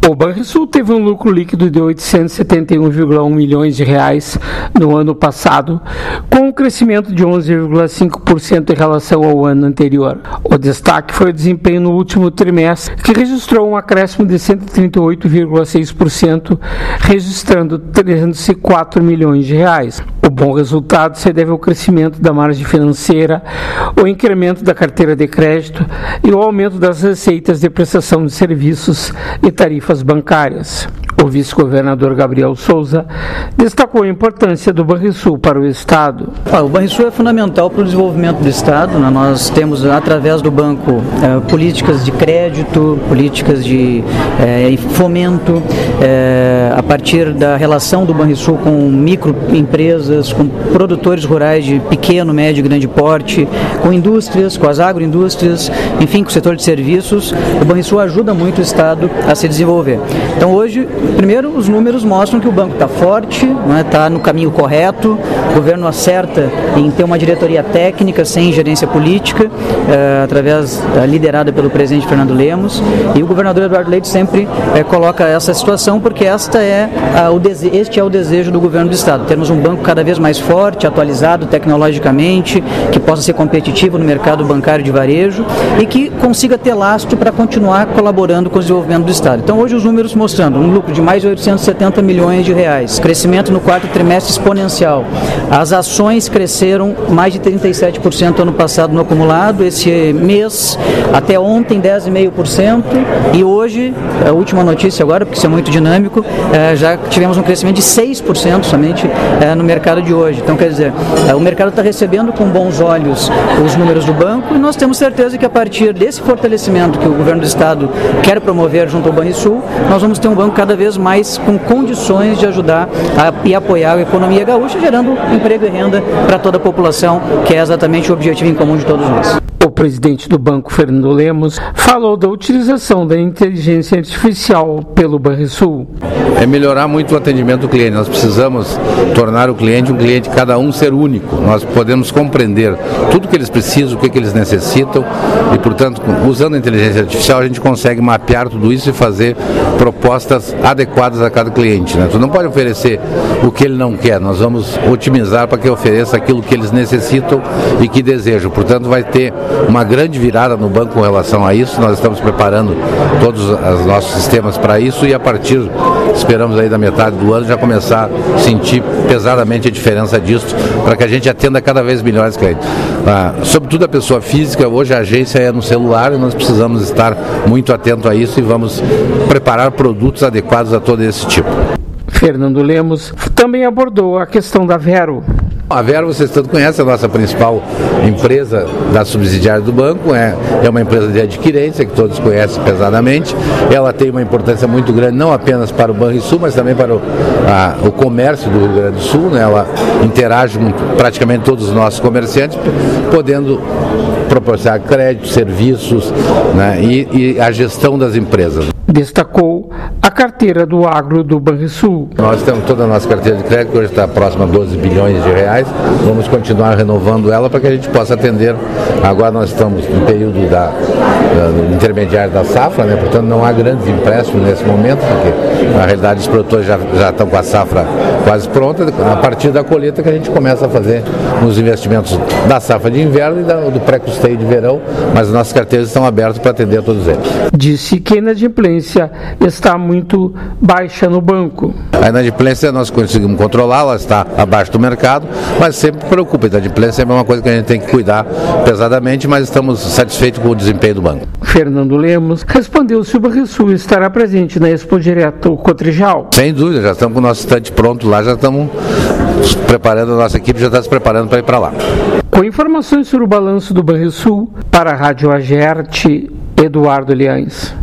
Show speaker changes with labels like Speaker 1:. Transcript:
Speaker 1: O Banrisul teve um lucro líquido de 871,1 milhões de reais no ano passado, com um crescimento de 11,5% em relação ao ano anterior. O destaque foi o desempenho no último trimestre, que registrou um acréscimo de 138,6%, registrando 304 milhões de reais. O bom resultado se deve ao crescimento da margem financeira, o incremento da carteira de crédito e o aumento das receitas de prestação de serviços e tarifas bancárias. O vice-governador Gabriel Souza destacou a importância do Banrisul para o Estado.
Speaker 2: O Banrisul é fundamental para o desenvolvimento do Estado. Nós temos, através do banco, políticas de crédito, políticas de fomento, a partir da relação do Banrisul com microempresas, com produtores rurais de pequeno, médio e grande porte, com indústrias, com as agroindústrias, enfim, com o setor de serviços. O Banrisul ajuda muito o Estado a se desenvolver. Então, hoje, primeiro, os números mostram que o banco está forte, está no caminho correto, o governo acerta em ter uma diretoria técnica sem gerência política, liderada pelo presidente Fernando Lemos, e o governador Eduardo Leite sempre coloca essa situação porque este é o desejo do governo do Estado, termos um banco cada vez mais forte, atualizado tecnologicamente, que possa ser competitivo no mercado bancário de varejo e que consiga ter lastro para continuar colaborando com o desenvolvimento do Estado. Então, hoje os números mostrando um lucro de mais de 870 milhões de reais, crescimento no quarto trimestre exponencial. As ações cresceram mais de 37% ano passado no acumulado, esse mês até ontem 10,5%, e hoje, a última notícia agora, porque isso é muito dinâmico, já tivemos um crescimento de 6% somente no mercado de hoje. Então, quer dizer, o mercado está recebendo com bons olhos os números do banco e nós temos certeza que a partir desse fortalecimento que o governo do Estado quer promover junto ao Banrisul, nós vamos ter um banco cada vez mais com condições de ajudar e apoiar a economia gaúcha, gerando emprego e renda para toda a população, que é exatamente o objetivo em comum de todos nós.
Speaker 1: O presidente do banco, Fernando Lemos, falou da utilização da inteligência artificial pelo Banrisul.
Speaker 3: É melhorar muito o atendimento do cliente. Nós precisamos tornar o cliente cada um ser único. Nós podemos compreender tudo que eles precisam, o que eles necessitam e, portanto, usando a inteligência artificial, a gente consegue mapear tudo isso e fazer propostas adequadas a cada cliente. Tu não pode oferecer o que ele não quer. Nós vamos otimizar para que ofereça aquilo que eles necessitam e que desejam. Portanto, vai ter uma grande virada no banco com relação a isso. Nós estamos preparando todos os nossos sistemas para isso e a partir, esperamos aí da metade do ano, já começar a sentir pesadamente a diferença disso, para que a gente atenda cada vez melhor os clientes. Sobretudo a pessoa física, hoje a agência é no celular e nós precisamos estar muito atento a isso e vamos preparar produtos adequados a todo esse tipo.
Speaker 1: Fernando Lemos também abordou a questão da Vero.
Speaker 3: A Vero, vocês todos conhecem, a nossa principal empresa da subsidiária do banco, é uma empresa de adquirência, que todos conhecem pesadamente. Ela tem uma importância muito grande, não apenas para o Banrisul, mas também para o comércio do Rio Grande do Sul, né? Ela interage com praticamente todos os nossos comerciantes, podendo proporcionar crédito, serviços, né? e a gestão das empresas.
Speaker 1: Destacou a carteira do agro do Banrisul.
Speaker 3: Nós temos toda a nossa carteira de crédito, que hoje está próxima a 12 bilhões de reais. Vamos continuar renovando ela para que a gente possa atender. Agora nós estamos no período do intermediário da safra, né? Portanto não há grandes empréstimos nesse momento, porque na realidade os produtores já estão com a safra quase pronta. A partir da colheita que a gente começa a fazer nos investimentos da safra de inverno e do pré-custeio de verão, mas as nossas carteiras estão abertas para atender a todos eles.
Speaker 1: Disse que a inadimplência está muito baixa no banco.
Speaker 3: A inadimplência nós conseguimos controlar, ela está abaixo do mercado, mas sempre preocupa. A inadimplência é uma coisa que a gente tem que cuidar pesadamente, mas estamos satisfeitos com o desempenho do banco.
Speaker 1: Fernando Lemos respondeu se o Banrisul estará presente na Expo Direto Cotrijal.
Speaker 3: Sem dúvida, já estamos com o nosso estande pronto lá, já estamos preparando, a nossa equipe já está se preparando para ir para lá.
Speaker 1: Com informações sobre o balanço do Banrisul, para a Rádio Agerte, Eduardo Liães.